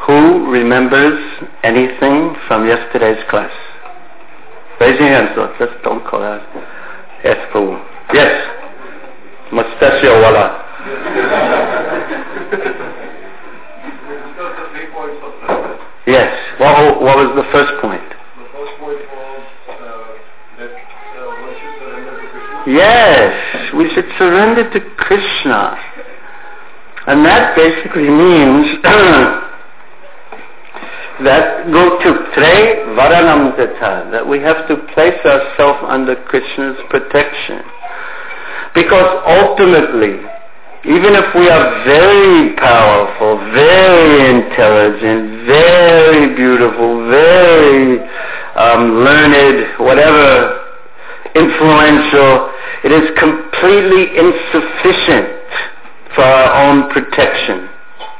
Who remembers anything from yesterday's class? Raise your hands, though. Just don't call out. Ask for one. Yes. Mustachio wala. Yes. What was the first point? The first point was that one should surrender to Krishna. Yes, we should surrender to Krishna. And that basically means that go to tre varanam tata, that we have to place ourselves under Krishna's protection. Because ultimately, even if we are very powerful, very intelligent, very beautiful, very learned, whatever, influential, it is completely insufficient for our own protection.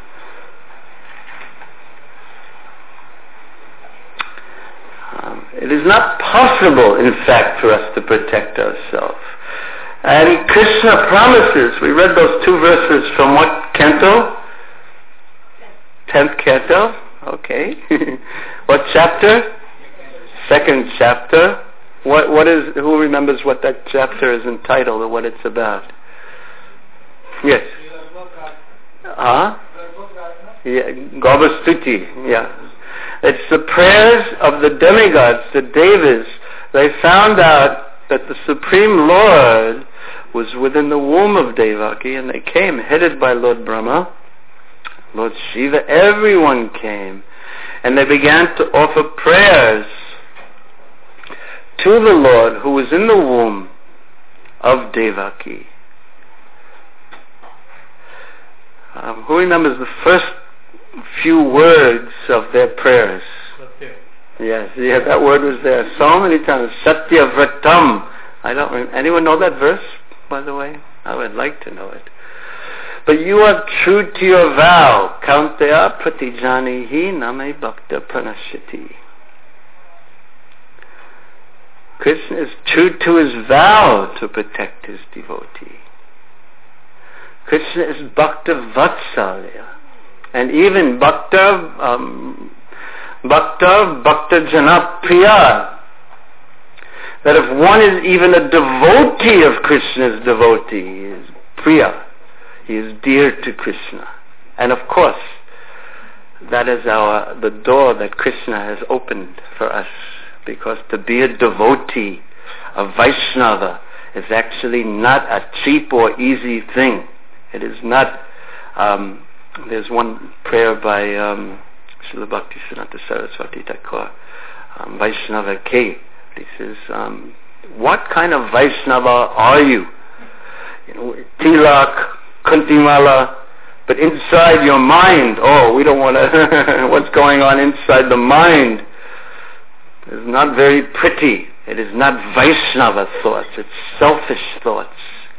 It is not possible, in fact, for us to protect ourselves. And Krishna promises, we read those two verses from what canto? 10th canto? Okay. What chapter? 2nd chapter. Who remembers what that chapter is entitled or what it's about? Yes. Yeah, Garbhastuti, yeah. It's the prayers of the demigods, the devas. They found out that the Supreme Lord was within the womb of Devaki, and they came, headed by Lord Brahma, Lord Shiva, everyone came, and they began to offer prayers to the Lord who was in the womb of Devaki. Who remembers the first few words of their prayers? Satya. Yes, yeah, that word was there so many times. Satya Vratam. Anyone know that verse, by the way? I would like to know it. But you are true to your vow. Kaunteya pratijanihi name bhakta pranashiti. Krishna is true to his vow to protect his devotee. Krishna is Bhakta Vatsalya. And even Bhakta Jana Priya. That if one is even a devotee of Krishna's devotee, he is Priya. He is dear to Krishna. And of course, that is the door that Krishna has opened for us. Because to be a devotee, a Vaishnava, is actually not a cheap or easy thing. It is not. There's one prayer by Srila Bhaktisiddhanta Saraswati Thakur, Vaishnava K. He says, what kind of Vaishnava are you? Tilak, Kuntimala, but inside your mind, we don't want to, what's going on inside the mind is not very pretty. It is not Vaishnava thoughts, it's selfish thoughts.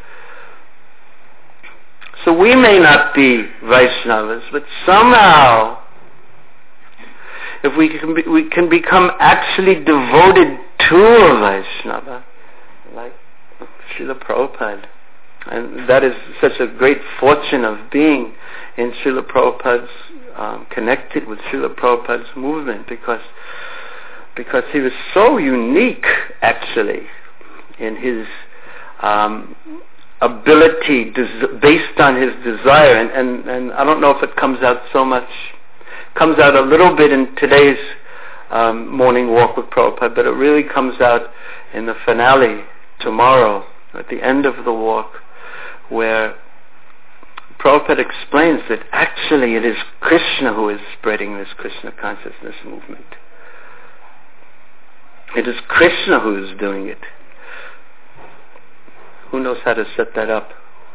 So we may not be Vaishnavas, but somehow, if we can become actually devoted to a Vaishnava, like Srila Prabhupada. And that is such a great fortune of being in Srila Prabhupada's, connected with Srila Prabhupada's movement, because he was so unique, actually, in his ability based on his desire, and I don't know if it comes out so much, comes out a little bit in today's morning walk with Prabhupada, but it really comes out in the finale tomorrow, at the end of the walk, where Prabhupada explains that actually it is Krishna who is spreading this Krishna consciousness movement. It is Krishna who is doing it. Who knows how to set that up?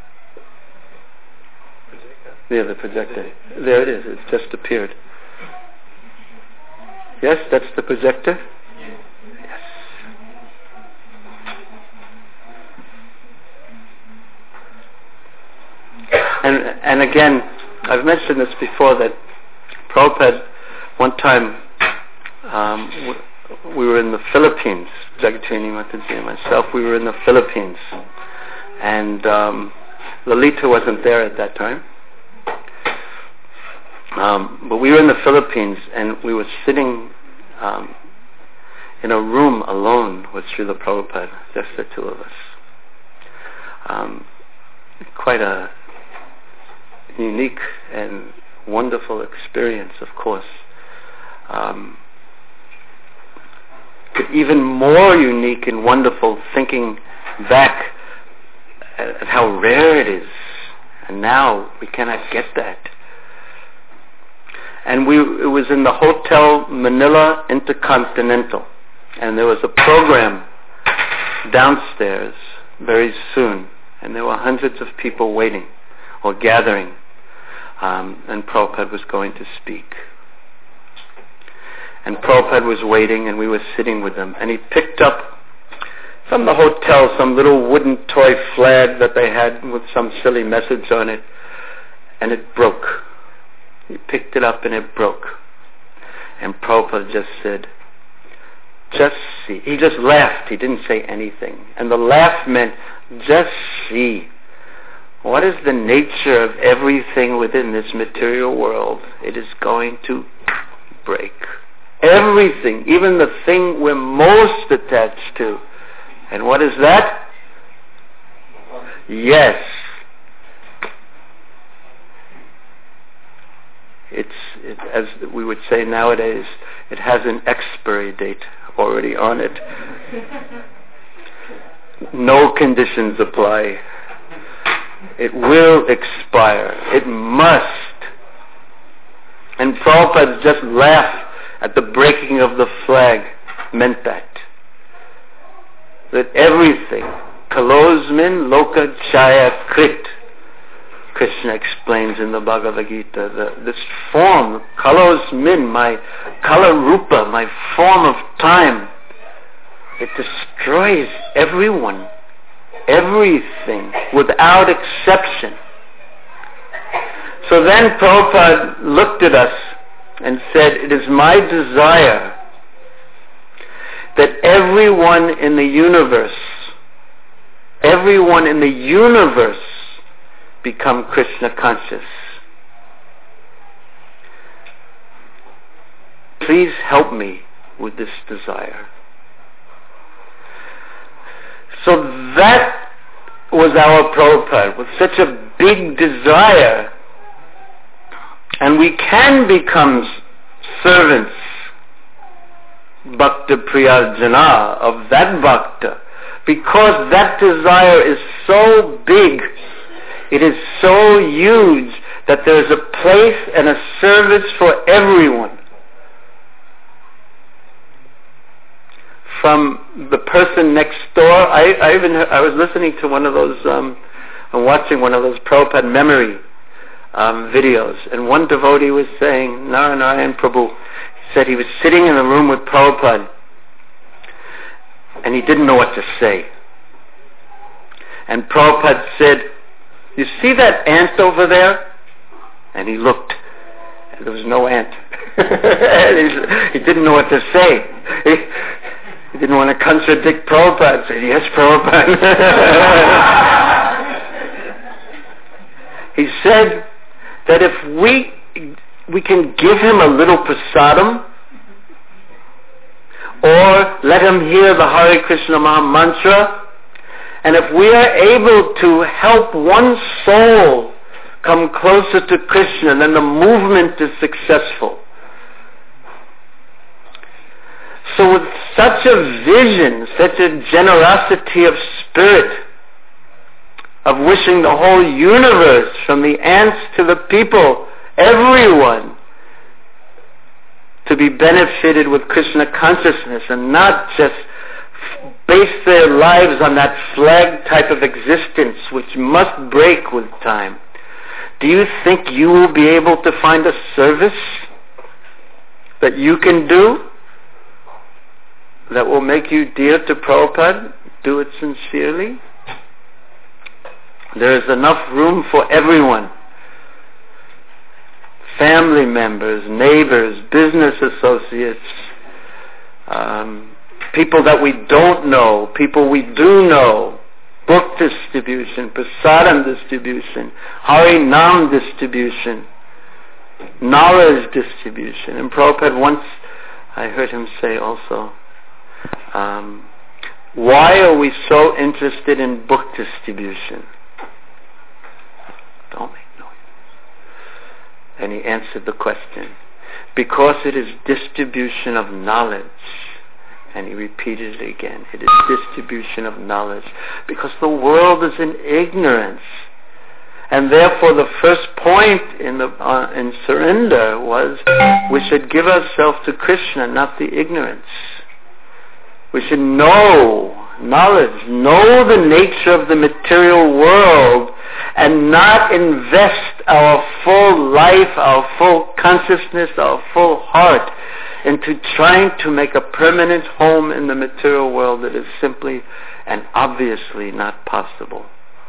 Yeah, the projector. There it is. It's just appeared. Yes, that's the projector? Yes. And again, I've mentioned this before, that Prabhupada, one time, we were in the Philippines, Jagatrini Mataji and myself, we were in the Philippines. And Lalita wasn't there at that time. But we were in the Philippines, and we were sitting in a room alone with Srila Prabhupada, just the two of us. Quite a unique and wonderful experience, of course. Even more unique and wonderful thinking back at how rare it is. And now we cannot get that. And it was in the Hotel Manila Intercontinental. And there was a program downstairs very soon. And there were hundreds of people waiting or gathering. And Prabhupada was going to speak. And Prabhupada was waiting, and we were sitting with him. And he picked up from the hotel some little wooden toy flag that they had with some silly message on it. And it broke. He picked it up and it broke. And Prabhupada just said, just see. He just laughed. He didn't say anything. And the laugh meant, just see. What is the nature of everything within this material world? It is going to break. Everything, even the thing we're most attached to. And what is that? Yes. As we would say nowadays, it has an expiry date already on it. No conditions apply. It will expire. It must. And Prabhupada just laughed at the breaking of the flag meant that. That everything, kalosmin loka chaya krit, Krishna explains in the Bhagavad Gita, this form, kalosmin, my kala rupa, my form of time, it destroys everyone, everything, without exception. So then Prabhupada looked at us and said, it is my desire that everyone in the universe become Krishna conscious. Please help me with this desire. So that was our Prabhupada, with such a big desire. And we can become servants, Bhakta Priyajana, of that Bhakta, because that desire is so big, it is so huge, that there is a place and a service for everyone. From the person next door, I was listening to one of those, watching one of those Prabhupada memory videos, and one devotee was saying, Narayan Prabhu, he said he was sitting in a room with Prabhupada, and he didn't know what to say. And Prabhupada said, you see that ant over there? And he looked, and there was no ant. He didn't know what to say. He didn't want to contradict Prabhupada. He said, yes, Prabhupada. He said that if we can give him a little prasadam, or let him hear the Hare Krishna Maha Mantra, and if we are able to help one soul come closer to Krishna, then the movement is successful. So with such a vision, such a generosity of spirit, of wishing the whole universe, from the ants to the people, everyone, to be benefited with Krishna consciousness and not just base their lives on that flag type of existence which must break with time. Do you think you will be able to find a service that you can do that will make you dear to Prabhupada? Do it sincerely. There is enough room for everyone. Family members, neighbors, business associates, people that we don't know, people we do know, book distribution, prasadam distribution, Hari Nam distribution. knowledge distribution. And Prabhupada once, I heard him say also, why are we so interested in book distribution? Don't make noise. And he answered the question, because it is distribution of knowledge. And he repeated it again. It is distribution of knowledge. Because the world is in ignorance. And therefore the first point in surrender was we should give ourselves to Krishna, not the ignorance. We should know knowledge, know the nature of the material world, and not invest our full life, our full consciousness, our full heart into trying to make a permanent home in the material world that is simply and obviously not possible.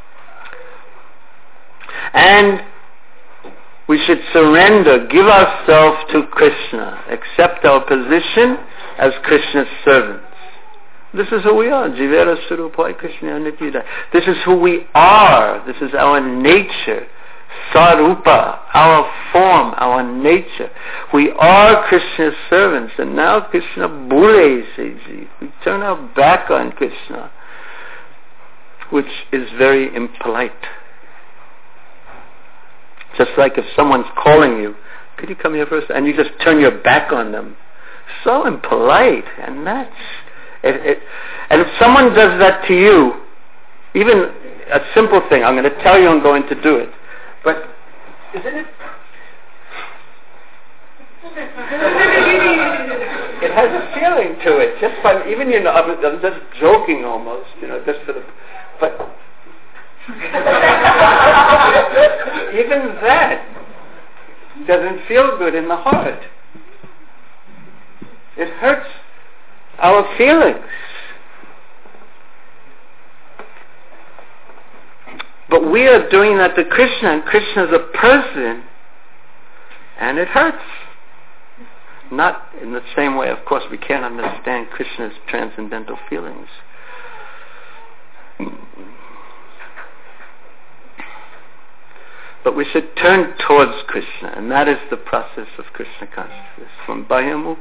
And we should surrender, give ourselves to Krishna, accept our position as Krishna's servants. This is who we are. Jivera Surupai Krishna Nityuda. This is who we are. This is our nature. Sarupa, our form, our nature. We are Krishna's servants. And now Krishna Bhule Seji. We turn our back on Krishna, which is very impolite. Just like if someone's calling you, could you come here first? And you just turn your back on them. So impolite. And that's it. And if someone does that to you, even a simple thing, I'm going to tell you I'm going to do it. But isn't it? It has a feeling to it. Just by even I'm just joking almost, just for the. But even that doesn't feel good in the heart. It hurts our feelings. But we are doing that to Krishna, and Krishna is a person, and it hurts. Not in the same way, of course, we can't understand Krishna's transcendental feelings. But we should turn towards Krishna, and that is the process of Krishna consciousness. From Bhayamukta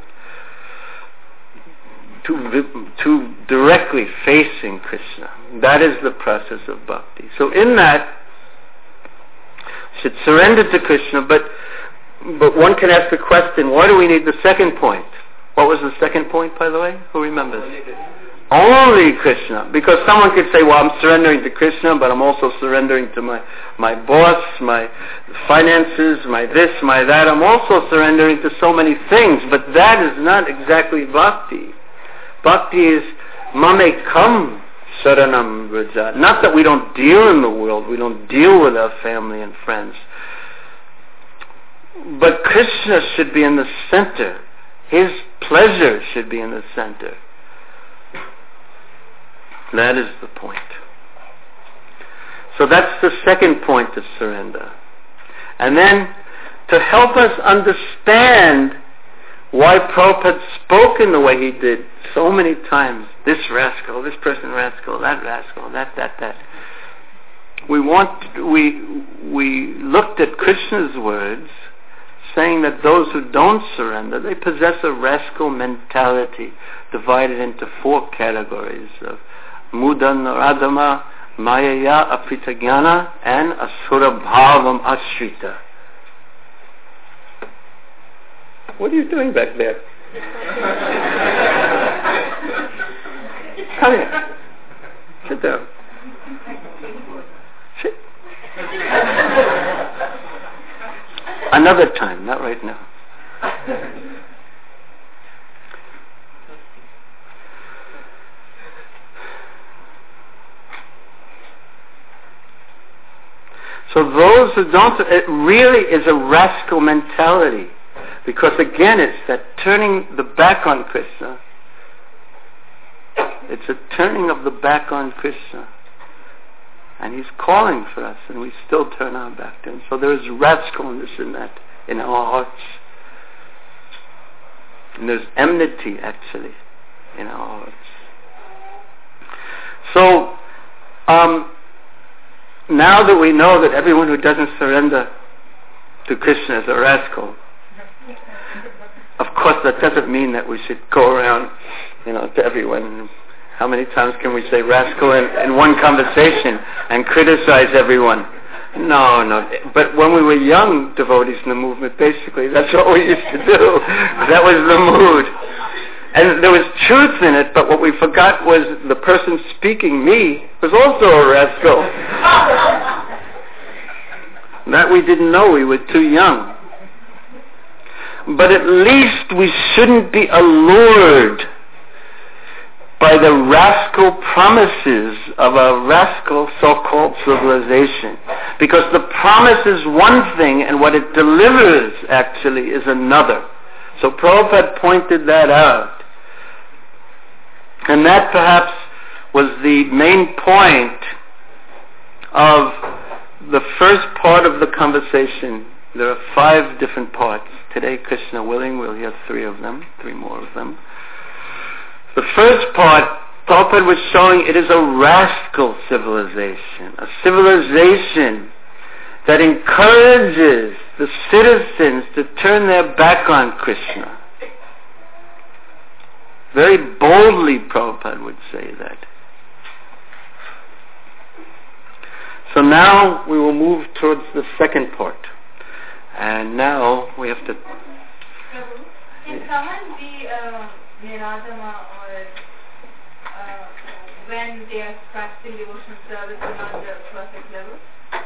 to directly facing Krishna. That is the process of bhakti. So in that, we should surrender to Krishna, but one can ask the question, why do we need the second point? What was the second point, by the way? Who remembers? Only Krishna. Because someone could say, well, I'm surrendering to Krishna, but I'm also surrendering to my boss, my finances, my this, my that. I'm also surrendering to so many things, but that is not exactly bhakti. Bhakti is mame kam saranam vraja. Not that we don't deal in the world, we don't deal with our family and friends. But Krishna should be in the center. His pleasure should be in the center. That is the point. So that's the second point of surrender. And then, to help us understand why Prabhupada spoke in the way he did so many times, this rascal, this person rascal, that rascal, that. We looked at Krishna's words saying that those who don't surrender, they possess a rascal mentality divided into 4 categories of Muda Naradama, Mayaya Apritagyana, and Asura Bhavam Ashrita. What are you doing back there? Come here. Sit down. Sit. Another time, not right now. So those who don't, it really is a rascal mentality. Because again, it's that turning the back on Krishna. It's a turning of the back on Krishna. And he's calling for us, and we still turn our back to him. So there is rascalness in that, in our hearts. And there's enmity, actually, in our hearts. So, now that we know that everyone who doesn't surrender to Krishna as a rascal. Of course, that doesn't mean that we should go around, to everyone. How many times can we say rascal in one conversation and criticize everyone? No. But when we were young devotees in the movement, basically, that's what we used to do. That was the mood. And there was truth in it, but what we forgot was the person speaking, me, was also a rascal. That we didn't know. We were too young. But at least we shouldn't be allured by the rascal promises of a rascal so-called civilization. Because the promise is one thing, and what it delivers, actually, is another. So Prabhupada pointed that out. And that perhaps was the main point of the first part of the conversation. There are 5 different parts. Today, Krishna willing, we'll hear 3 more of them. The first part, Prabhupada was showing it is a rascal civilization, a civilization that encourages the citizens to turn their back on Krishna. Very boldly, Prabhupada would say that. So now we will move towards the second part. And now we have to... Can someone be Niradama or when they are practicing devotional service and on the perfect level?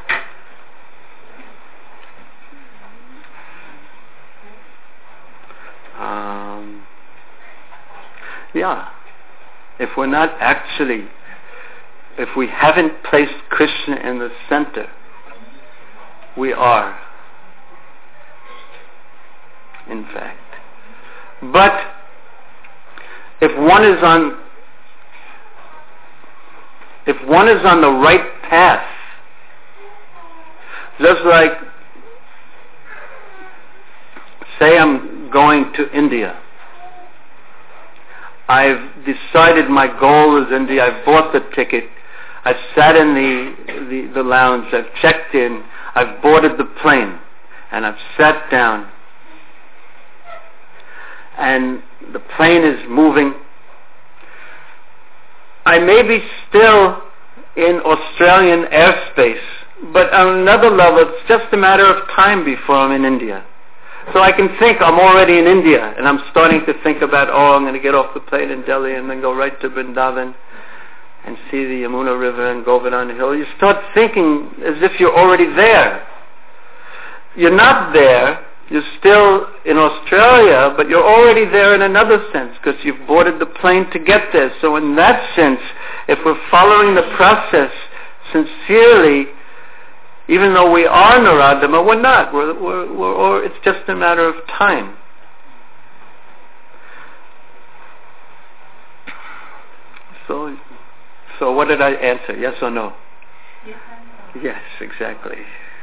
Yeah. If we're not actually, if we haven't placed Krishna in the center, we are, in fact. But if one is on the right path, just like, say I'm going to India. I've decided my goal is India. I've bought the ticket. I've sat in the lounge. I've checked in. I've boarded the plane. And I've sat down. And the plane is moving. I may be still in Australian airspace, but on another level, it's just a matter of time before I'm in India. So I can think I'm already in India, and I'm starting to think about, I'm going to get off the plane in Delhi and then go right to Vrindavan and see the Yamuna River and Govardhan Hill. You start thinking as if you're already there. You're not there. You're still in Australia, but you're already there in another sense because you've boarded the plane to get there. So in that sense, if we're following the process sincerely, even though we are Naradama, we're not. We're it's just a matter of time. So what did I answer? Yes or no? Yes and no. Yes, exactly.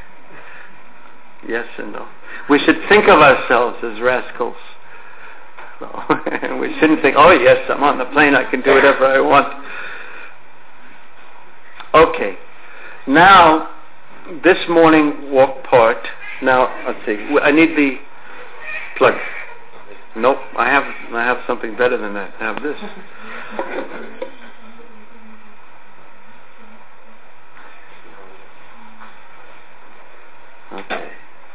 Yes and no. We should think of ourselves as rascals. So, we shouldn't think, yes, I'm on the plane, I can do whatever I want. Okay. Now, this morning walk part. Now, let's see. I need the plug. Nope, I have something better than that. I have this. Okay.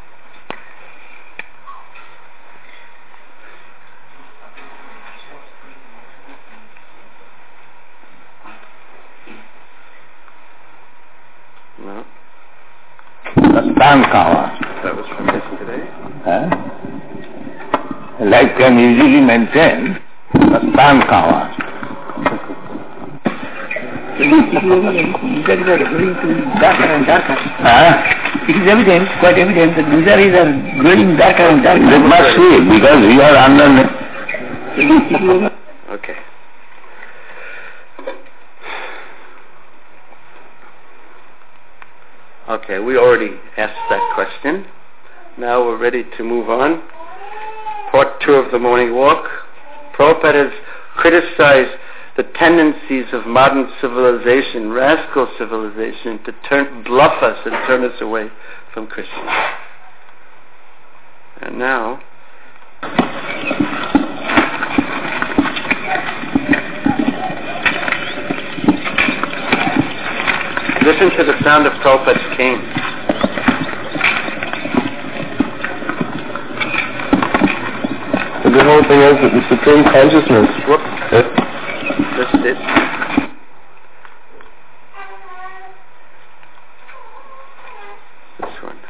No. That was from yesterday. Like can easily maintain Rastan Kawa. Darker and darker. It is evident, quite evident, that miseries are growing darker and darker. They must be, because we are under... Okay. Okay, we already asked that question. Now we're ready to move on. Part 2 of the morning walk. Prabhupada has criticized the tendencies of modern civilization, rascal civilization, to bluff us and turn us away from Krishna. And now, listen to the sound of Prabhupada's cane. The whole thing is that the Supreme Consciousness. Whoops. That's it. This one.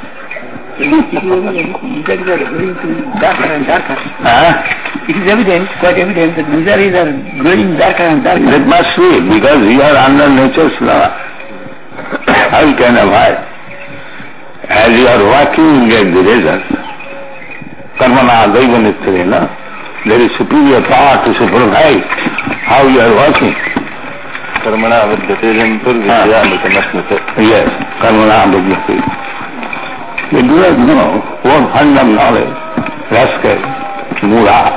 That is going to darker and darker. It is evident, quite evident, that miseries are growing darker and darker. That must be, because you are under nature's law. How you can avoid? As you are working, you get the result. Karmana Daivanittarena. There is superior power to supervise how you are working. Karmana Vidyatejantur Vidyamitanasmita. Yes, Karmana Vidyatejantur. They do not know what fund of knowledge. Rascal, Mula.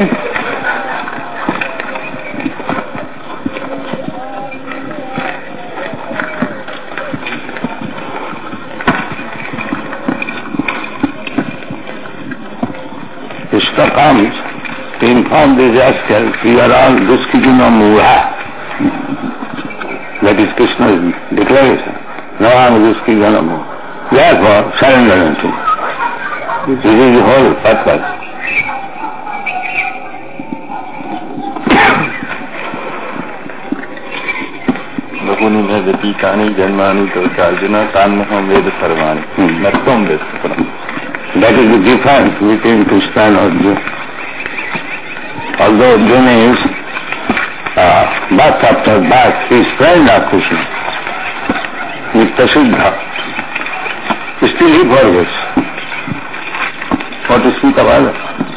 Krishna comes to inform these rascals, you are all Duskijuna Mula. That is Krishna's declaration. No one Duskijuna Mula. Therefore, surrender unto me. This is the whole purpose. Bahuni me vitikani janmani tarkarjuna tanmaham veda sarvani. Natvam vesapram. That is the difference between Krishna and Arjuna. Although Arjuna is birth after birth, he is friend of Krishna. Nityasiddha. Still he forgets what to speak of others.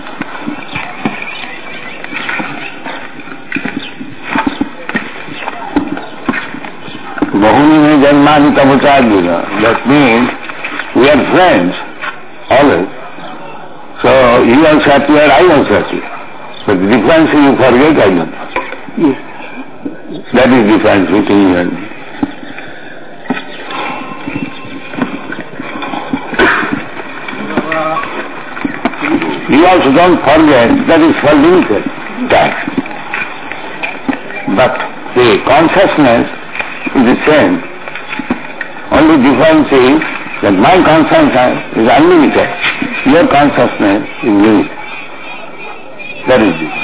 Bahuni me janmani tamuchārdjuna. That means we are friends. Always. So you also appear, I also appear. But the difference is you forget, I don't. Yes. That is the difference between you and me. You also don't forget, that is for limited time. But the consciousness is the same. Only difference is that my consciousness is unlimited, your consciousness is limited. That is it.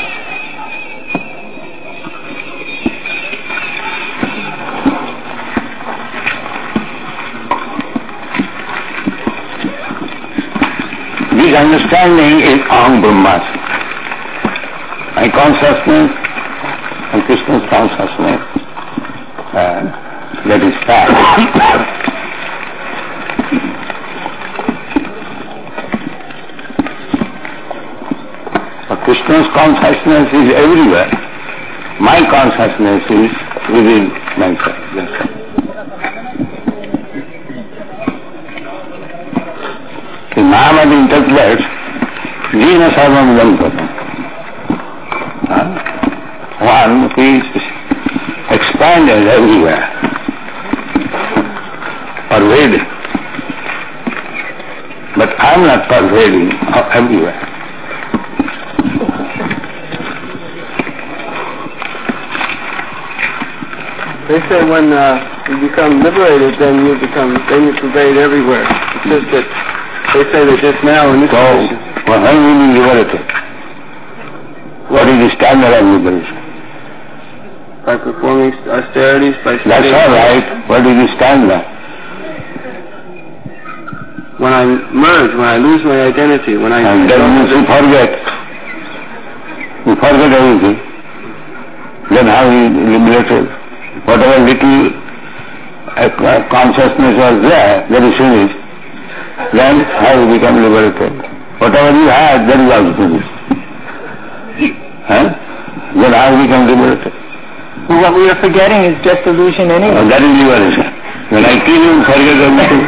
This understanding is Aham Brahmasmi. My consciousness and Krishna's consciousness, that is fact. Krishna's consciousness is everywhere. My consciousness is within myself. The Mahamad interprets Jina Sarvam Janpatam. One who is expanded everywhere, pervading. But I am not pervading everywhere. They say when you become liberated, then you pervade everywhere. It's just that they say that just now in this condition. When will you be liberated? What is the standard of liberation? By performing austerities, by studying. That's all right. What is the standard? When I merge, when I lose my identity, when I... And then you forget. You forget everything. Then how you liberated? Whatever little consciousness was there, that is finished. Then how you become liberated? Whatever you had, that is also finished. Then how you become liberated? Well, what we are forgetting is just illusion anyway. That is liberation. When I kill you, forget everything.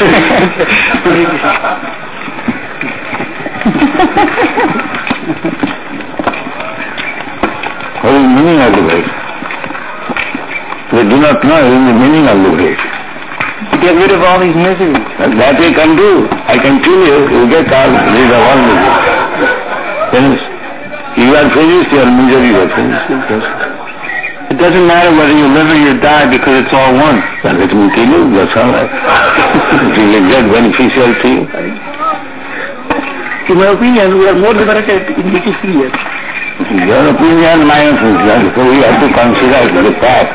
What is the meaning of liberation? They do not know the meaning of liberation. get rid of all these miseries. That I can do. I can kill you. You get rid of all misery. Finish. You are finished, your misery is finished. It doesn't matter whether you live or you die because it's all one. Well, let me kill you. That's all right. It will get beneficial to you. In my opinion, we are more liberated in British period. Your opinion, my opinion. So we have to consider the fact.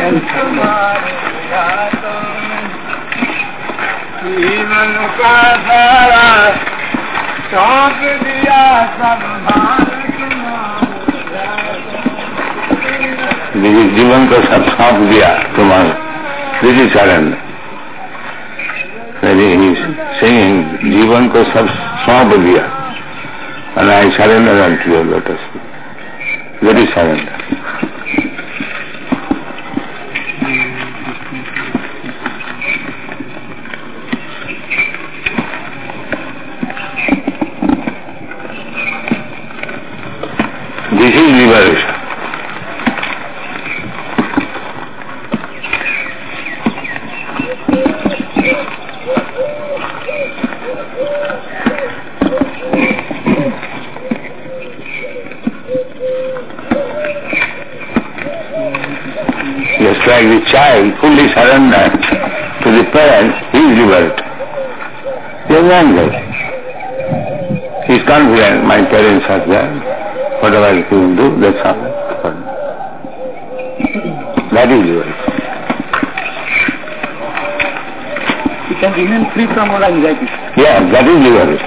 जीवन को सब सौंप दिया तुम्हारे. This is surrender. He is saying, जीवन को सब सौंप दिया. And I surrender unto your lotus feet. That is surrender. This is liberation. Just like the child fully surrendered to the parents, he is liberated. He is angry. He is confident, my parents are there. Whatever I can do, that's all. That is liberation. You can remain free from all anxiety. Yeah, that is liberation.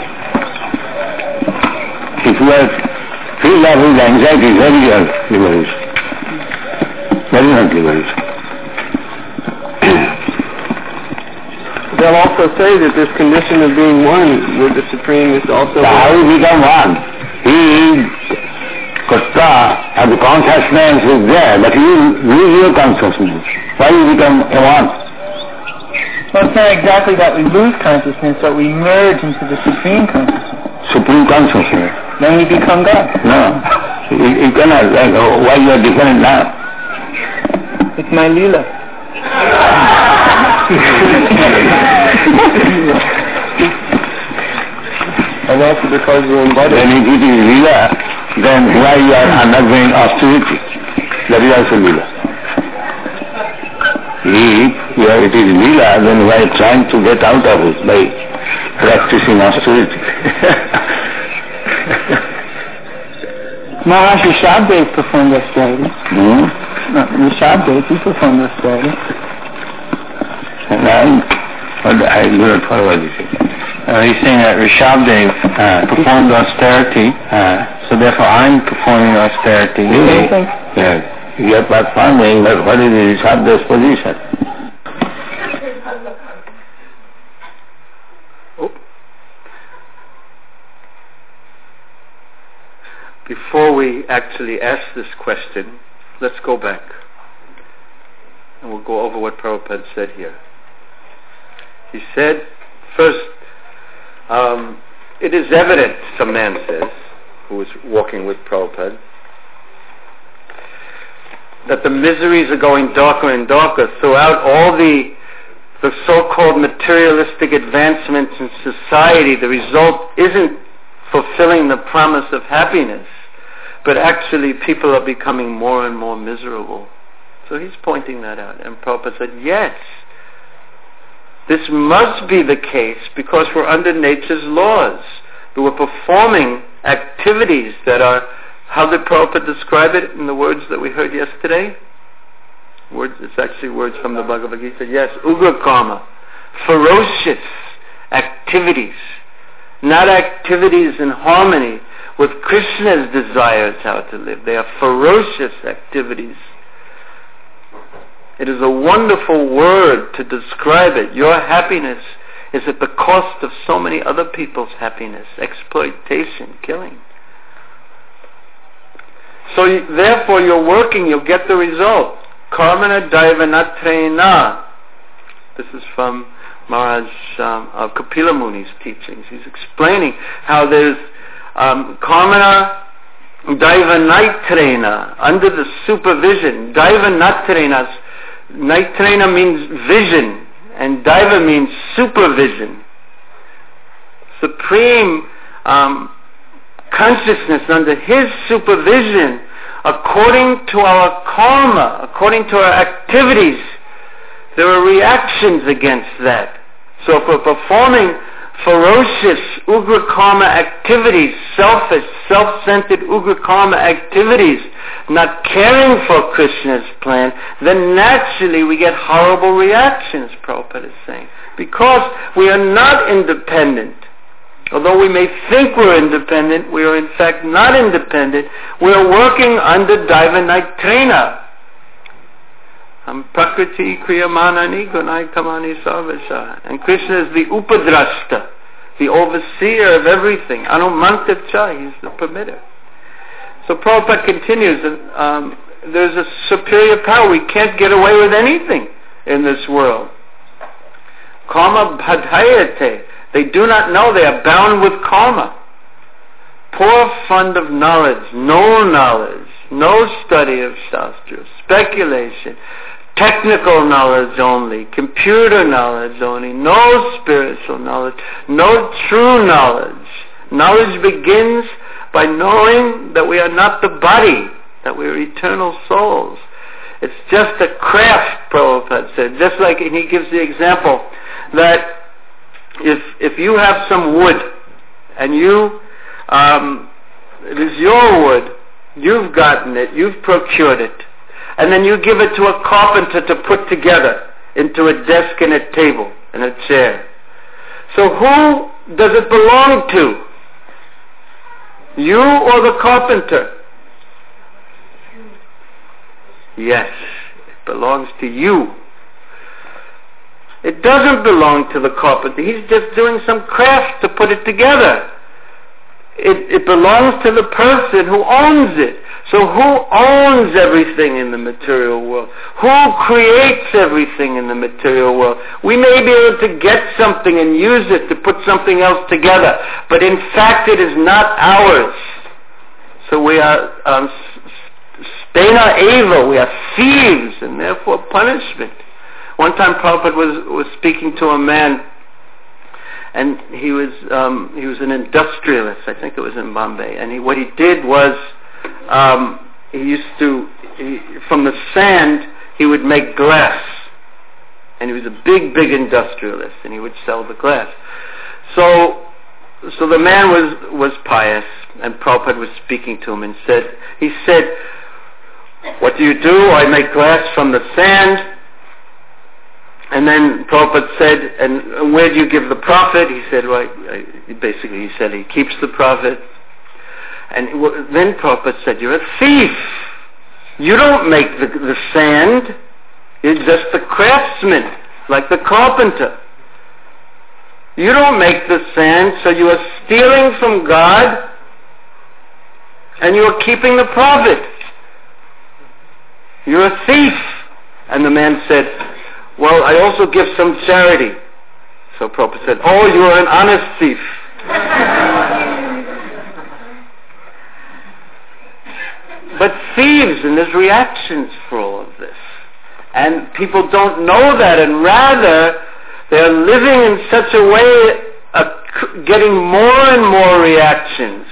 If you are free of his anxiety, that is your liberation. That is not liberation. They'll also say that this condition of being one with the Supreme is also... So how you become one? He is Kutta, and the consciousness is there, but you lose your consciousness. Why you become a one? Well, it's not exactly that we lose consciousness, but we merge into the Supreme Consciousness. Supreme consciousness. Then we become God. No. You cannot, like, why you are different now? It's my Leela. And also because you're embodied. When it is Leela, then why you are undergoing austerity? That is also Leela. If it is Leela, then why trying to get out of it by practicing austerity? Maharishi Shabdev performed austerity. Rishabdev, he performed austerity. And I do not follow what you say. He's saying that Rishabdev performed austerity, so therefore I'm performing austerity. Yes. You are performing, but what is the Rishabdev's position? Before we actually ask this question, let's go back and we'll go over what Prabhupada said here. He said, first, it is evident, some man says, who was walking with Prabhupada, that the miseries are going darker and darker throughout all the so-called materialistic advancements in society. The result isn't fulfilling the promise of happiness, but actually people are becoming more and more miserable. So he's pointing that out. And Prabhupada said, yes, this must be the case because we're under nature's laws. That we're performing activities that are, how did Prabhupada describe it in the words that we heard yesterday? It's actually words from the Bhagavad Gita. Yes, Ugra Karma, ferocious activities, not activities in harmony with Krishna's desires how to live. They are ferocious activities. It is a wonderful word to describe it. Your happiness is at the cost of so many other people's happiness. Exploitation, killing. So therefore you're working, you'll get the result. Karmana Daivanatrena. This is from Maharaj Kapila Muni's teachings. He's explaining how there's Karmana Daivanatrena, under the supervision. Daivanatrena means vision And Daiva means supervision. Supreme consciousness under His supervision, according to our karma, according to our activities, there are reactions against that. So if we're performing ferocious ugra karma activities, selfish, self-centered ugra karma activities, not caring for Krishna's plan, then naturally we get horrible reactions, Prabhupada is saying. Because we are not independent. Although we may think we're independent, we are in fact not independent. We are working under Daiva Naitrena. Prakriti kriyamanani gunai kamani sarvasha. And Krishna is the upadrashta, the overseer of everything. Anumantacha, he's the permitter. So Prabhupada continues, there's a superior power. We can't get away with anything in this world. Karma bhadhayate. They do not know they are bound with karma. Poor fund of knowledge, no study of Shastra, speculation, technical knowledge only, computer knowledge only, no spiritual knowledge, no true knowledge. Knowledge begins by knowing that we are not the body, that we are eternal souls. It's just a craft, Prabhupada said. Just like, and he gives the example that if you have some wood and it is your wood, you've gotten it, you've procured it, and then you give it to a carpenter to put together into a desk and a table and a chair. So who does it belong to? You or the carpenter? Yes, it belongs to you. It doesn't belong to the carpenter. He's just doing some craft to put it together. It belongs to the person who owns it. So who owns everything in the material world? Who creates everything in the material world? We may be able to get something and use it to put something else together, but in fact it is not ours. So we are stena eva, we are thieves, and therefore punishment. One time Prabhupada was speaking to a man, and he was an industrialist. I think it was in Bombay. And what he did was from the sand he would make glass, and he was a big industrialist, and he would sell the glass. So the man was pious, and Prabhupada was speaking to him and he said, "What do you do?" "I make glass from the sand." And then Prabhupada said, "And where do you give the profit?" He said, "Well, he said he keeps the profit." And then Prabhupada said, "You're a thief. You don't make the sand. You're just the craftsman, like the carpenter. You don't make the sand, so you are stealing from God, and you are keeping the profit. You're a thief." And the man said, "Well, I also give some charity." So Prabhupada said, "Oh, you are an honest thief." But thieves, and there's reactions for all of this. And people don't know that, and rather they're living in such a way, getting more and more reactions.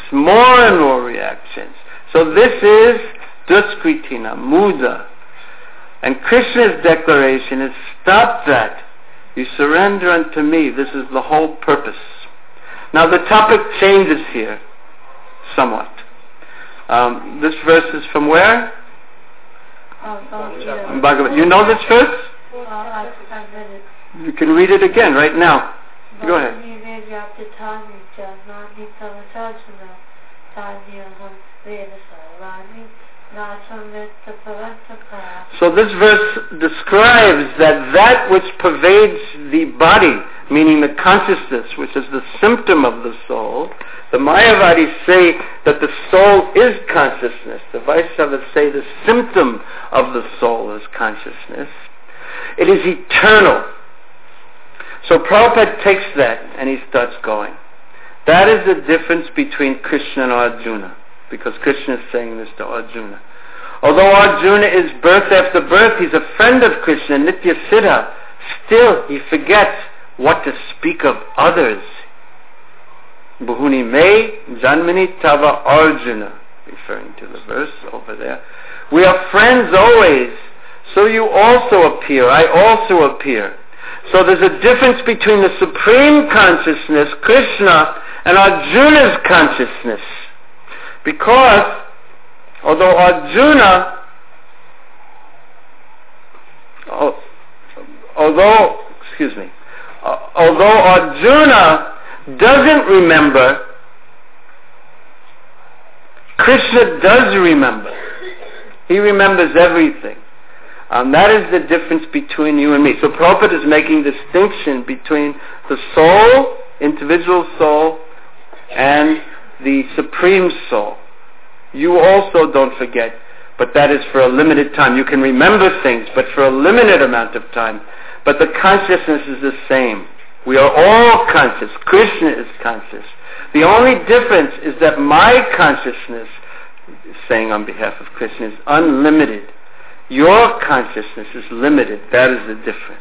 So this is Duskritina, Muda. And Krishna's declaration is, stop that. You surrender unto me. This is the whole purpose. Now the topic changes here somewhat. This verse is from where? Bhagavad. You know this verse? You can read it again right now. Go ahead. So this verse describes that which pervades the body, meaning the consciousness, which is the symptom of the soul. The Mayavadis say that the soul is consciousness. The Vaishnavas say the symptom of the soul is consciousness. It is eternal. So Prabhupada takes that and he starts going. That is the difference between Krishna and Arjuna, because Krishna is saying this to Arjuna. Although Arjuna is birth after birth, he's a friend of Krishna, Nitya Siddha, still he forgets what to speak of others. Bahuni me janmani tava Arjuna, referring to the verse over there. We are friends always, so you also appear, I also appear. So there's a difference between the Supreme Consciousness, Krishna, and Arjuna's consciousness. Because, although Arjuna doesn't remember, Krishna does remember. He remembers everything. That is the difference between you and me. So Prabhupada is making distinction between the soul, individual soul, and the Supreme Soul. You also don't forget, but that is for a limited time. You can remember things, but for a limited amount of time. But the consciousness is the same. We are all conscious. Krishna is conscious. The only difference is that my consciousness, saying on behalf of Krishna, is unlimited. Your consciousness is limited. That is the difference.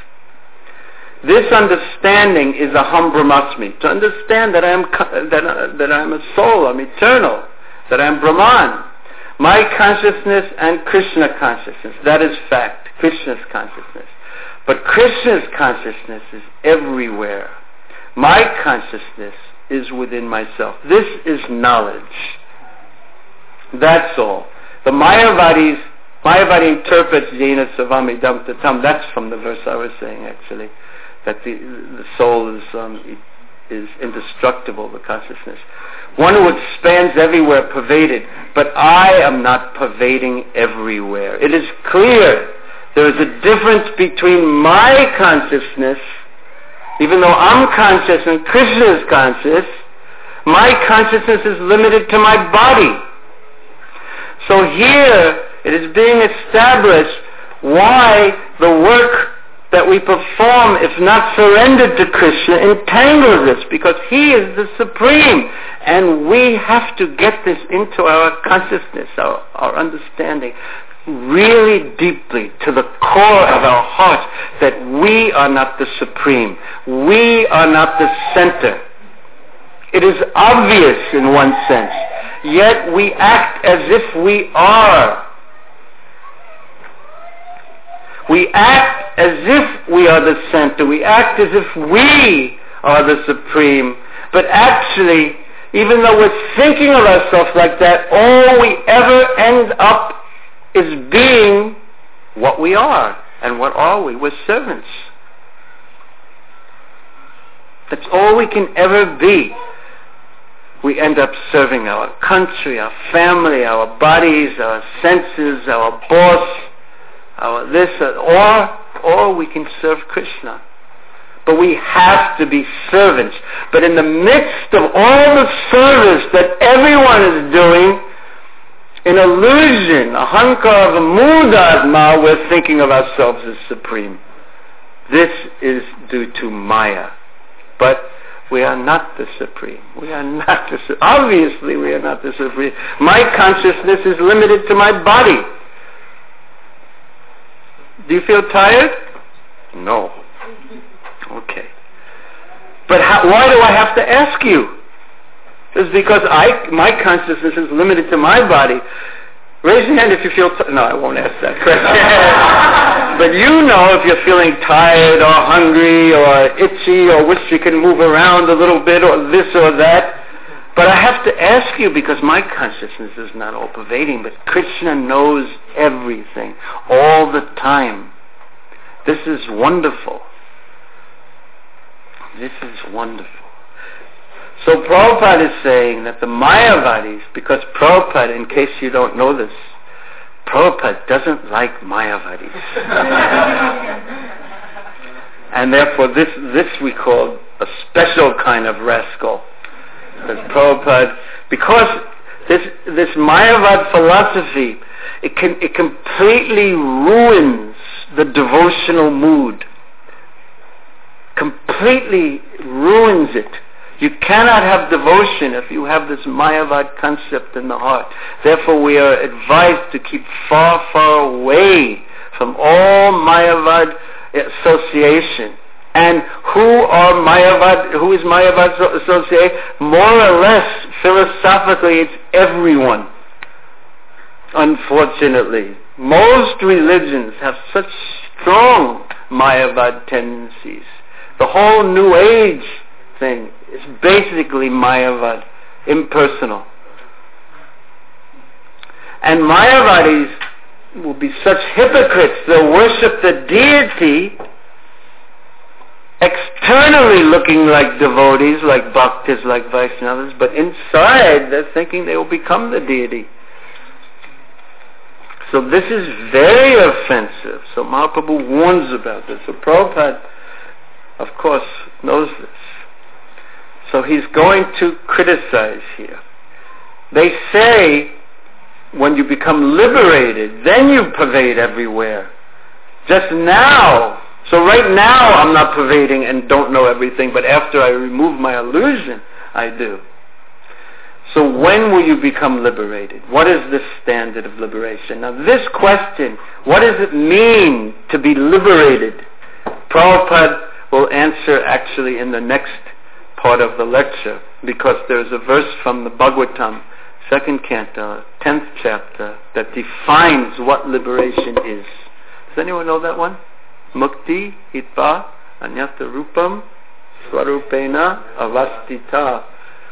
This understanding is aham brahmasmi. To understand that I am a soul, I'm eternal, that I am Brahman. My consciousness and Krishna consciousness, that is fact. Krishna's consciousness. But Krishna's consciousness is everywhere. My consciousness is within myself. This is knowledge. That's all. The Mayavadi interprets Yena Savam Idam Tatam. That's from the verse I was saying, actually, that the soul is indestructible, the consciousness. One who expands everywhere, pervaded. But I am not pervading everywhere. It is clear there is a difference between my consciousness, even though I'm conscious and Krishna is conscious, my consciousness is limited to my body. So here, it is being established why the work that we perform, if not surrendered to Krishna, entangles us, because He is the Supreme. And we have to get this into our consciousness, our understanding, really deeply, to the core of our heart, that we are not the Supreme. We are not the center. It is obvious in one sense, yet we act as if we are. We act as if we are the center. We act as if we are the Supreme. But actually, even though we're thinking of ourselves like that, all we ever end up is being what we are. And what are we? We're servants. That's all we can ever be. We end up serving our country, our family, our bodies, our senses, our boss, our this, or we can serve Krishna. But we have to be servants. But in the midst of all the service that everyone is doing, in illusion, ahankar mudadma, we're thinking of ourselves as supreme. This is due to Maya. But we are not the Supreme. We are not the Supreme. Obviously, we are not the Supreme. My consciousness is limited to my body. Do you feel tired? No. Okay. But why do I have to ask you? It's because my consciousness is limited to my body. Raise your hand if you feel no, I won't ask that question. But you know if you're feeling tired or hungry or itchy or wish you can move around a little bit or this or that. But I have to ask you because my consciousness is not all pervading, but Krishna knows everything all the time. This is wonderful. This is wonderful. So Prabhupada is saying that the Mayavadis, because Prabhupada, in case you don't know this, Prabhupada doesn't like Mayavadis. And therefore this we call a special kind of rascal. Because Prabhupada, because this Mayavad philosophy, it completely ruins the devotional mood. Completely ruins it. You cannot have devotion if you have this Mayavad concept in the heart. Therefore, we are advised to keep far, far away from all Mayavad association. And who is Mayavad association? More or less, philosophically, it's everyone. Unfortunately. Most religions have such strong Mayavad tendencies. The whole New Age thing is basically Mayavad, impersonal. And Mayavadis will be such hypocrites. They'll worship the deity externally looking like devotees, like bhaktas, like Vaishnavas, but inside they're thinking they will become the deity. So this is very offensive. So Mahaprabhu warns about this. So Prabhupada, of course, knows this. So he's going to criticize here. They say when you become liberated, then you pervade everywhere. Just now. So right now I'm not pervading and don't know everything, but after I remove my illusion, I do. So when will you become liberated? What is the standard of liberation? Now this question, what does it mean to be liberated? Prabhupada will answer actually in the next part of the lecture, because there's a verse from the Bhagavatam, 2nd canto, 10th chapter, that defines what liberation is. Does anyone know that one? Mukti hitva anyata rupam swarupena avastita.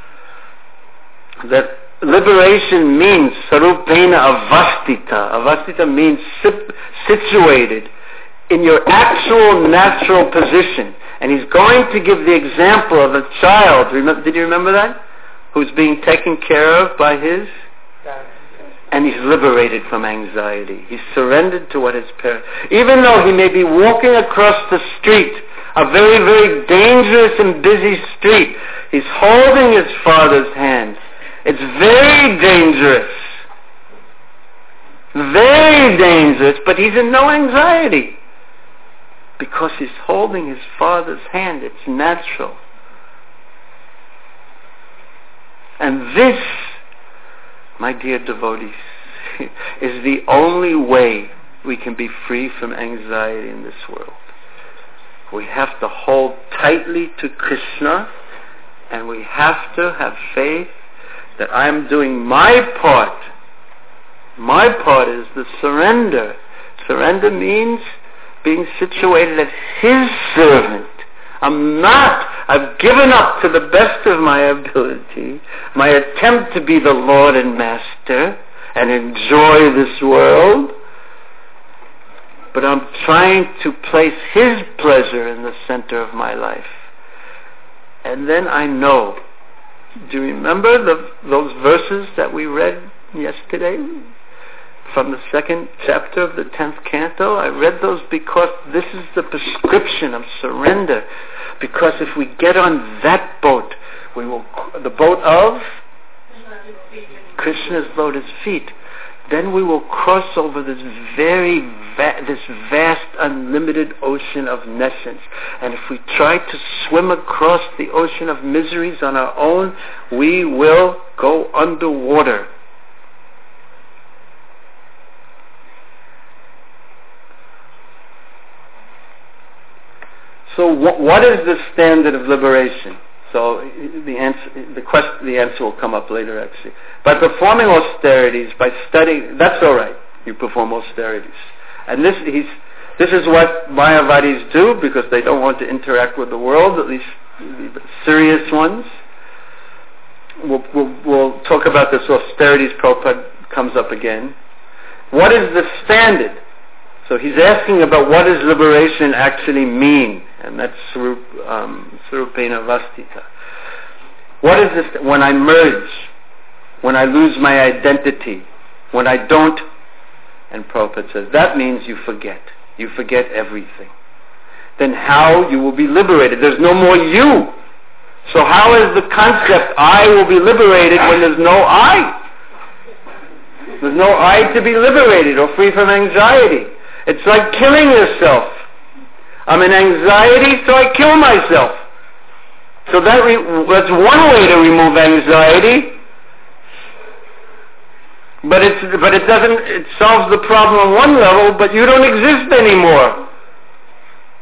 That liberation means sarupena avastita. Avastita means situated in your actual natural position. And he's going to give the example of a child. Did you remember that? Who's being taken care of by his? And he's liberated from anxiety. He's surrendered to what his parents... Even though he may be walking across the street, a very, very dangerous and busy street, he's holding his father's hand. It's very dangerous. Very dangerous, but he's in no anxiety. Because he's holding his father's hand. It's natural. And this, my dear devotees, is the only way we can be free from anxiety in this world. We have to hold tightly to Krishna, and we have to have faith that I'm doing my part. My part is the surrender. Surrender means being situated as His servant. I've given up to the best of my ability, my attempt to be the Lord and Master and enjoy this world, but I'm trying to place His pleasure in the center of my life. And then I know. Do you remember those verses that we read yesterday from the 2nd chapter of the 10th canto? I read those because this is the prescription of surrender. Because if we get on that boat, the boat of Krishna's lotus feet, then we will cross over this this vast, unlimited ocean of nescience. And if we try to swim across the ocean of miseries on our own, we will go underwater. So what is the standard of liberation? So the answer will come up later, actually. By performing austerities, by studying, that's all right. You perform austerities, and this is what Mayavadis do because they don't want to interact with the world, at least the serious ones. We'll talk about this austerities. Prabhupada comes up again. What is the standard? So he's asking about what does liberation actually mean, and that's Sarupena Vastita. What is this? When I merge, when I lose my identity, when I don't, and Prabhupada says, that means you forget. You forget everything. Then how you will be liberated? There's no more you. So how is the concept I will be liberated when there's no I? There's no I to be liberated or free from anxiety. It's like killing yourself. I'm in anxiety, so I kill myself. So that's one way to remove anxiety. But it solves the problem on one level, but you don't exist anymore.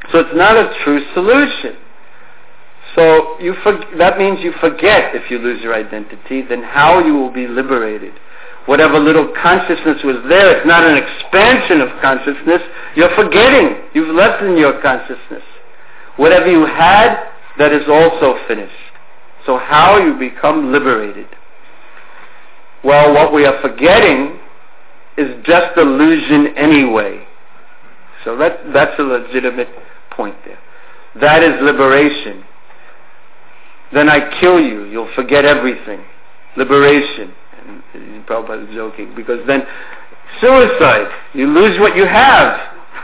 So it's not a true solution. So that means you forget if you lose your identity, then how you will be liberated. Whatever little consciousness was there, it's not an expansion of consciousness. You're forgetting. You've lessened your consciousness. Whatever you had, that is also finished. So how you become liberated? Well, what we are forgetting is just illusion anyway. So that's a legitimate point there. That is liberation. Then I kill you. You'll forget everything. Liberation. And Prabhupada is joking, because then suicide. You lose what you have.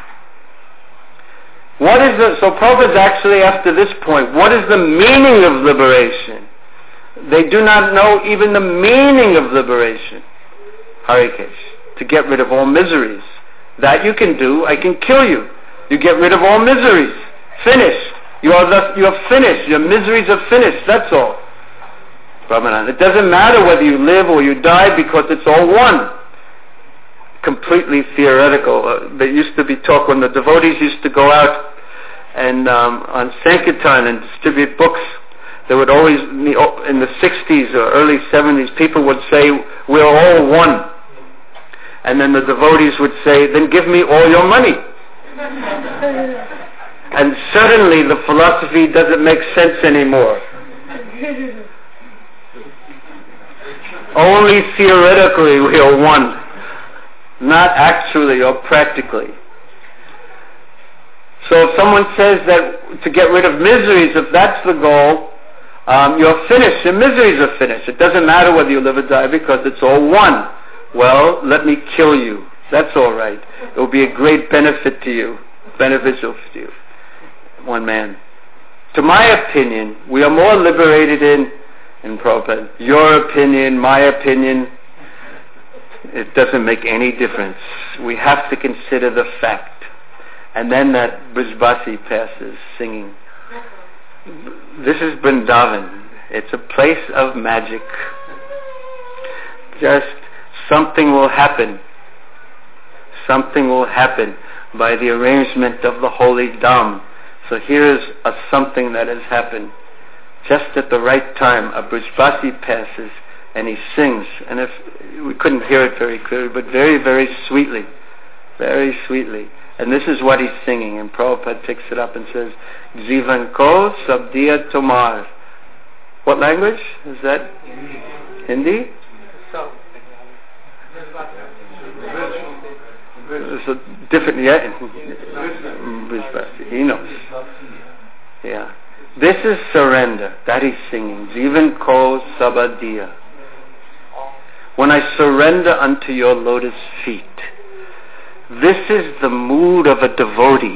So Prabhupada's actually after this point, what is the meaning of liberation? They do not know even the meaning of liberation. Harikesh. To get rid of all miseries. That you can do. I can kill you. You get rid of all miseries. Finished. You are finished. Your miseries are finished. That's all. Brahmanan. It doesn't matter whether you live or you die, because it's all one. Completely theoretical. There used to be talk when the devotees used to go out and on Sankirtan and distribute books. There would always, in the 60s or early 70s, people would say, we're all one. And then the devotees would say, then give me all your money. And suddenly the philosophy doesn't make sense anymore. Only theoretically we are one, not actually or practically. So if someone says that to get rid of miseries, if that's the goal, you're finished. Your miseries are finished. It doesn't matter whether you live or die, because it's all one. Well, let me kill you. That's all right. It will be a great benefit to you, beneficial to you. One man. To my opinion, we are more liberated in Prabhupada. Your opinion, my opinion, it doesn't make any difference. We have to consider the fact. And then that Brijbasi passes singing. This is Vrindavan. It's a place of magic. Just something will happen. Something will happen by the arrangement of the holy Dham. So here is something that has happened. Just at the right time, a Brijbasi passes and he sings. And if we couldn't hear it very clearly, but very, very sweetly. Very sweetly. And this is what he's singing. And Prabhupada picks it up and says, Jivan ko sabdiya tomar. What language is that? Hindi? It's a different, he knows. Yeah. This is surrender. That he's singing. Jivan ko sabadiya. When I surrender unto your lotus feet. This is the mood of a devotee.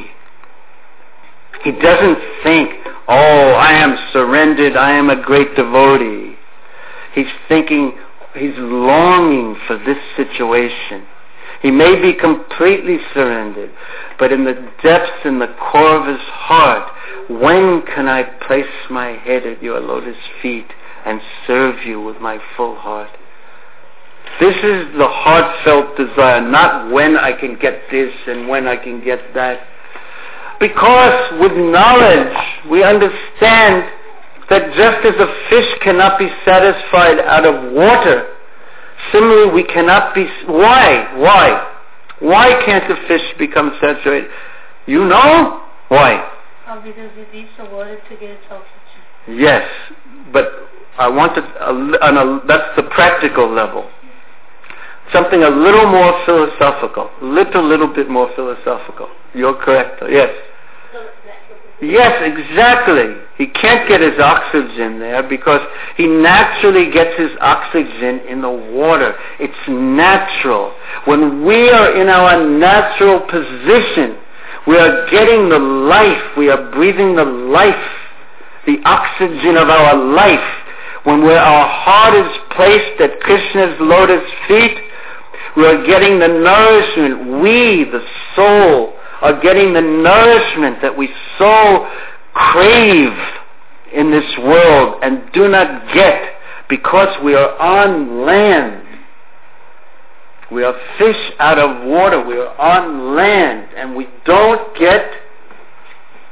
He doesn't think, oh, I am surrendered, I am a great devotee. He's thinking, he's longing for this situation. He may be completely surrendered, but in the depths, in the core of his heart, when can I place my head at your lotus feet and serve you with my full heart? This is the heartfelt desire, not when I can get this and when I can get that. Because with knowledge, we understand that just as a fish cannot be satisfied out of water, similarly we cannot be... Why? Why can't the fish become saturated? You know? Why? Because it needs the water to get its oxygen. Yes, but I want that's the practical level. Something a little more philosophical. Little bit more philosophical. You're correct. Yes. Yes, exactly. He can't get his oxygen there because he naturally gets his oxygen in the water. It's natural. When we are in our natural position, we are getting the life. We are breathing the life, the oxygen of our life. When our heart is placed at Krishna's lotus feet, we are getting the nourishment. We, the soul, are getting the nourishment that we so crave in this world and do not get because we are on land. We are fish out of water. We are on land and we don't get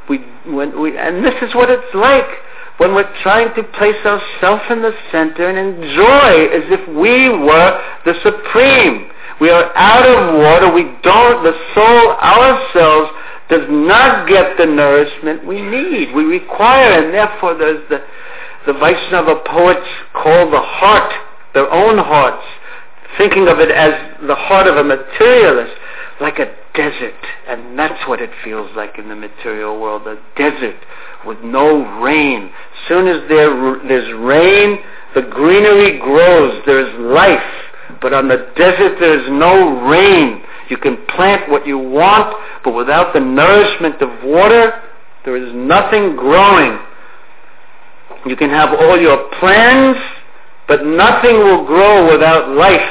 And this is what it's like when we're trying to place ourselves in the center and enjoy as if we were the supreme. We are out of water. The soul ourselves does not get the nourishment we need, we require, and therefore there's the Vaishnava poets call the heart, their own hearts, thinking of it as the heart of a materialist, like a desert, and that's what it feels like in the material world, a desert with no rain. As soon as there's rain, the greenery grows, there's life, but on the desert there's no rain. You can plant what you want, but without the nourishment of water, there is nothing growing. You can have all your plans, but nothing will grow without life,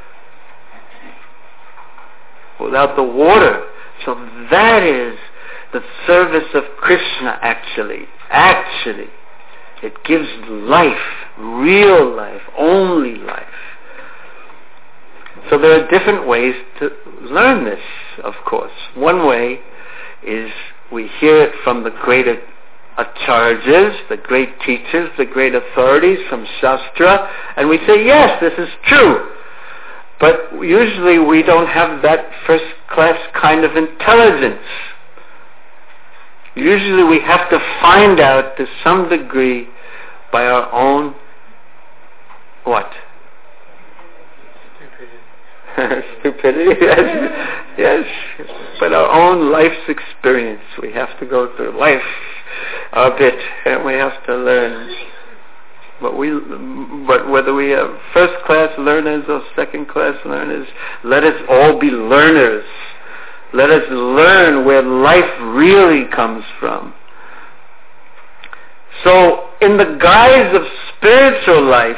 without the water. So that is the service of Krishna, actually. Actually, it gives life, real life, only life. So there are different ways to learn this, of course. One way is we hear it from the great acharyas, the great teachers, the great authorities from Shastra, and we say, yes, this is true. But usually we don't have that first-class kind of intelligence. Usually we have to find out to some degree by our own, what? Stupidity, yes, but our own life's experience. We have to go through life a bit, and we have to learn. But whether we are first-class learners or second-class learners, let us all be learners. Let us learn where life really comes from. So, in the guise of spiritual life,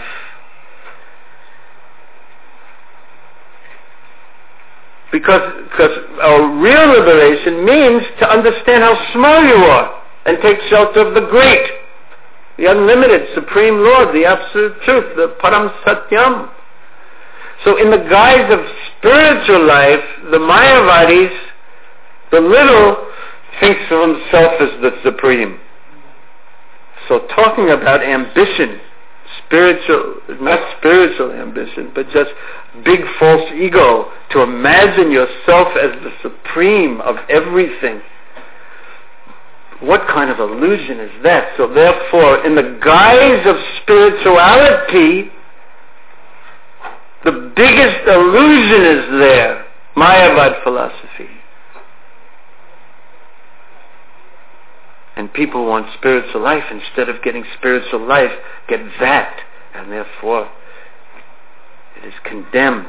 because our real liberation means to understand how small you are and take shelter of the great, the unlimited, supreme Lord, the absolute truth, the Param Satyam. So in the guise of spiritual life, the Mayavadis, the little, thinks of himself as the supreme. So talking about ambition, not spiritual ambition, but just big false ego, to imagine yourself as the supreme of everything. What kind of illusion is that? So therefore, in the guise of spirituality, the biggest illusion is there, Mayavad philosophy. And people want spiritual life. Instead of getting spiritual life, get that. And therefore, it is condemned.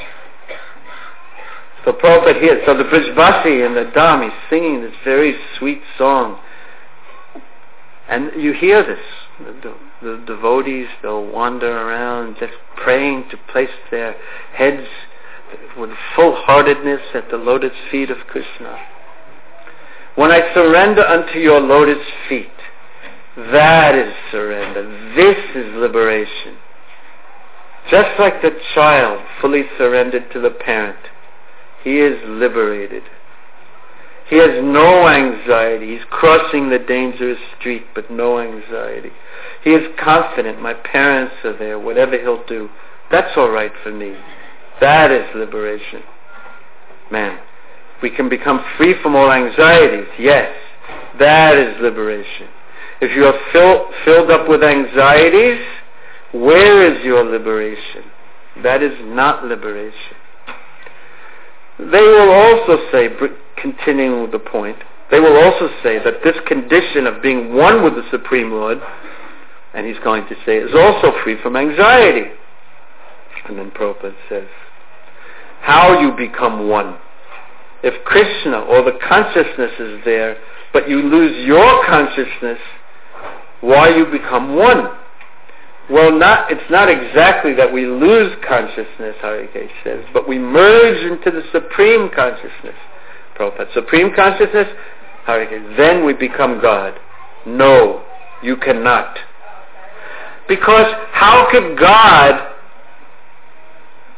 So Prabhupada here, so the Brijvasi and the Dham, he's singing this very sweet song. And you hear this. The devotees, they'll wander around just praying to place their heads with full-heartedness at the lotus feet of Krishna. When I surrender unto your lotus feet, that is surrender. This is liberation. Just like the child fully surrendered to the parent, he is liberated. He has no anxiety. He's crossing the dangerous street, but no anxiety. He is confident. My parents are there. Whatever he'll do, that's all right for me. That is liberation. Man, we can become free from all anxieties. Yes, that is liberation. If you are filled up with anxieties, where is your liberation? That is not liberation. They will also say, continuing with the point, they will also say that this condition of being one with the Supreme Lord, and he's going to say, is also free from anxiety. And then Prabhupada says, how you become one. If Krishna or the consciousness is there, but you lose your consciousness, why you become one? Well, it's not exactly that we lose consciousness, Harikesh says, but we merge into the Supreme Consciousness. Prabhupada, Supreme Consciousness, Harikesh, then we become God. No, you cannot. Because how could God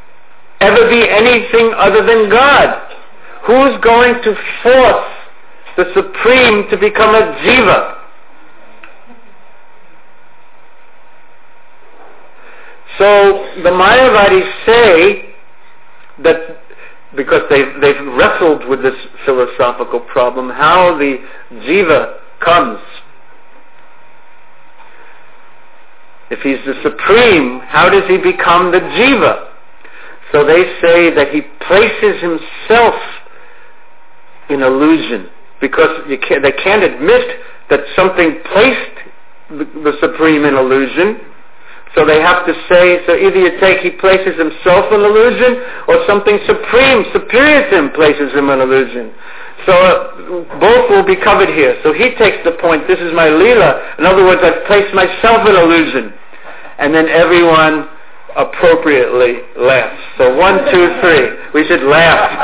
ever be anything other than God? Who's going to force the Supreme to become a jiva. So the Mayavadis say that, because they've wrestled with this philosophical problem, how the jiva comes. If he's the Supreme, how does he become the jiva? So they say that he places himself in illusion, because they can't admit that something placed the Supreme in illusion. So they have to say, so either you take he places himself in illusion, or something supreme, superior to him, places him in illusion. So both will be covered here. So he takes the point, this is my Leela. In other words, I've placed myself in illusion. And then everyone appropriately laughs. So 1, 2, 3. We should laugh.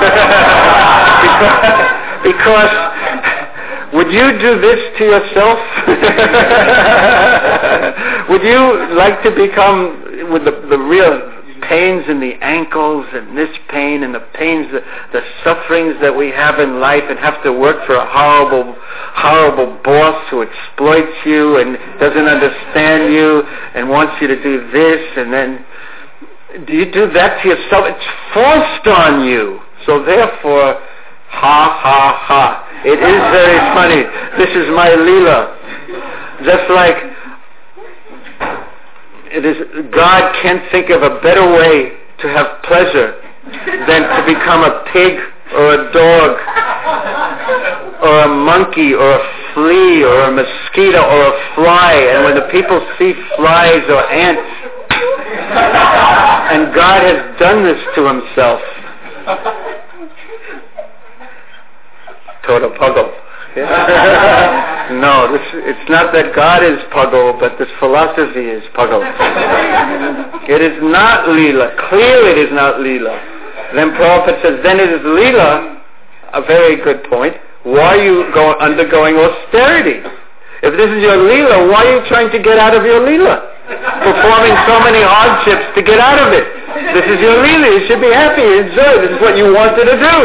because would you do this to yourself? Would you like to become, with the real pains in the ankles and this pain and the pains, the sufferings that we have in life, and have to work for a horrible, horrible boss who exploits you and doesn't understand you and wants you to do this, and then do you do that to yourself? It's forced on you. So therefore, ha, ha, ha. It is very funny. This is my Leela. Just like it is, God can't think of a better way to have pleasure than to become a pig or a dog or a monkey or a flea or a mosquito or a fly. And when the people see flies or ants, and God has done this to himself. Total puggle. No, it's not that God is puggle, but this philosophy is puggle. It is not Leela. Clearly it is not Leela. Then Prabhupada says, then it is Leela, a very good point. Why are you undergoing austerity? If this is your Leela, why are you trying to get out of your Leela? Performing so many hardships to get out of it. This is your Leela. You should be happy, enjoy. This is what you wanted to do.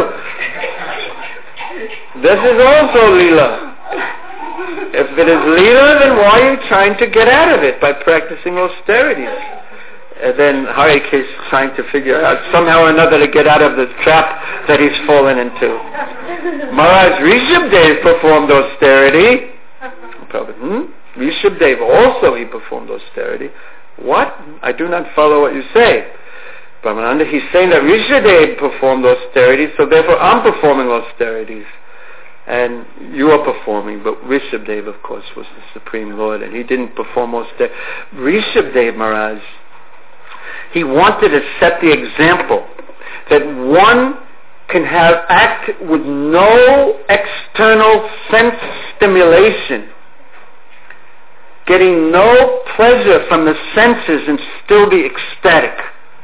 This is also Leela. If it is Leela, then why are you trying to get out of it by practicing austerities? And then Harike is trying to figure out somehow or another to get out of the trap that he's fallen into. Maharaj Rishabdev performed austerity. Rishabdev also, he performed austerity. What? I do not follow what you say. Brahmananda, he's saying that Rishabdev performed austerities, so therefore I'm performing austerities. And you are performing, but Rishabdev, of course, was the Supreme Lord, and he didn't perform austerity. Rishabdev Maharaj, he wanted to set the example that one can act with no external sense stimulation, getting no pleasure from the senses, and still be ecstatic.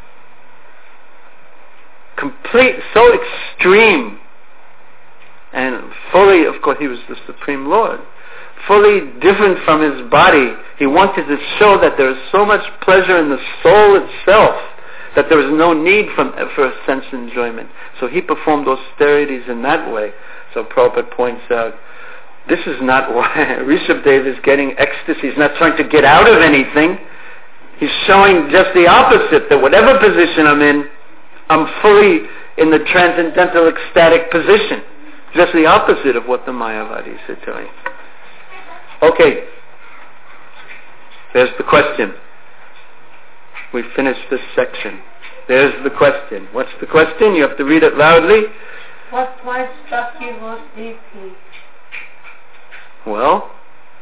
Complete, so extreme. And fully, of course, he was the Supreme Lord, fully different from his body. He wanted to show that there is so much pleasure in the soul itself that there is no need for sense enjoyment. So he performed austerities in that way. So Prabhupada points out, this is not why Rishabdev is getting ecstasy. He's not trying to get out of anything. He's showing just the opposite, that whatever position I'm in, I'm fully in the transcendental ecstatic position. Just the opposite of what the Mayavadis are doing. Okay. There's the question. We finished this section. There's the question. What's the question? You have to read it loudly. What struck you most deeply? Well,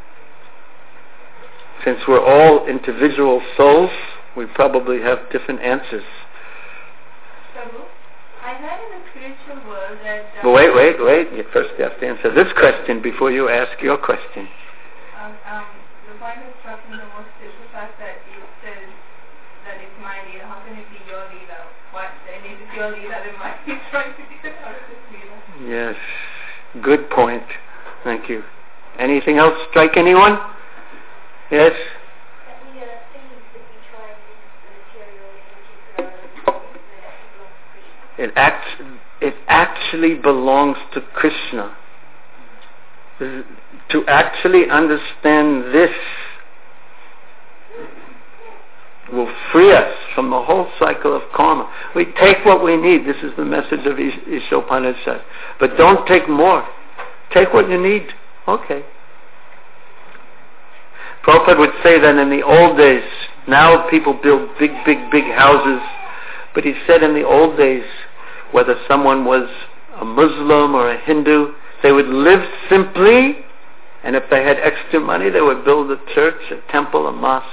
since we're all individual souls, we probably have different answers. Prabhu, I heard in the spiritual world that... Wait. First you have to answer this question before you ask your question. The point that struck me the most is the fact that it says that it's my Leela. How can it be your Leela? What? Then if it's your Leela, then why are you trying to get out of this Leela? Yes. Good point. Thank you. Anything else strike anyone? Yes? It actually belongs to Krishna. to actually understand this will free us from the whole cycle of karma. We take what we need. This is the message of Ishopanishad. But don't take more. Take what you need. Okay. Prabhupada would say that in the old days, now people build big houses, but he said in the old days, whether someone was a Muslim or a Hindu, they would live simply, and if they had extra money, they would build a church, a temple, a mosque.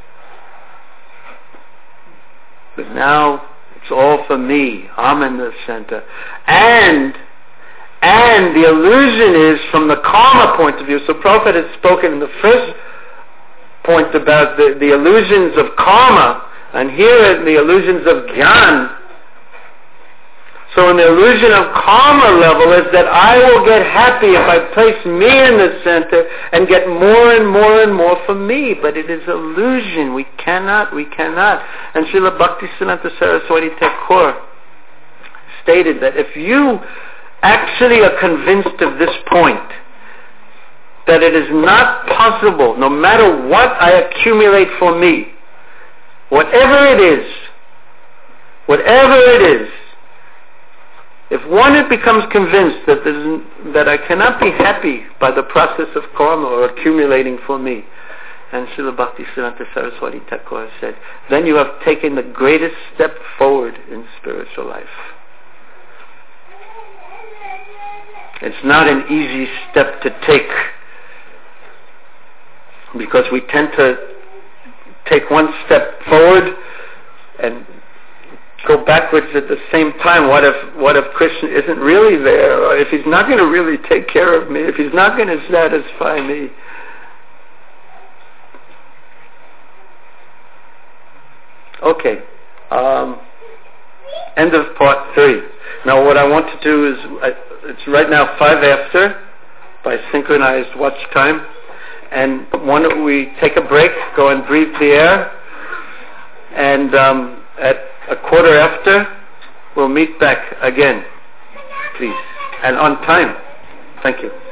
But now, it's all for me. I'm in the center. And the illusion is from the karma point of view. So Prabhupada had spoken in the first point about the illusions of karma, and here the illusions of jnana. So in the illusion of karma level is that I will get happy if I place me in the center and get more and more for me. But it is illusion. We cannot. And Srila Bhaktisiddhanta Saraswati Thakur stated that if you actually are convinced of this point, that it is not possible, no matter what I accumulate for me, whatever it is, if one becomes convinced that I cannot be happy by the process of karma or accumulating for me, and Srila Bhaktisiddhanta Saraswati Thakur said, then you have taken the greatest step forward in spiritual life. It's not an easy step to take, because we tend to take one step forward and go backwards at the same time. What if Krishna isn't really there, or if he's not going to really take care of me, if he's not going to satisfy me? Okay. End of part 3. Now what I want to do is, it's right now 5 after by synchronized watch time, and why don't we take a break, go and breathe the air, and at a quarter after we'll meet back again, please, and on time. Thank you.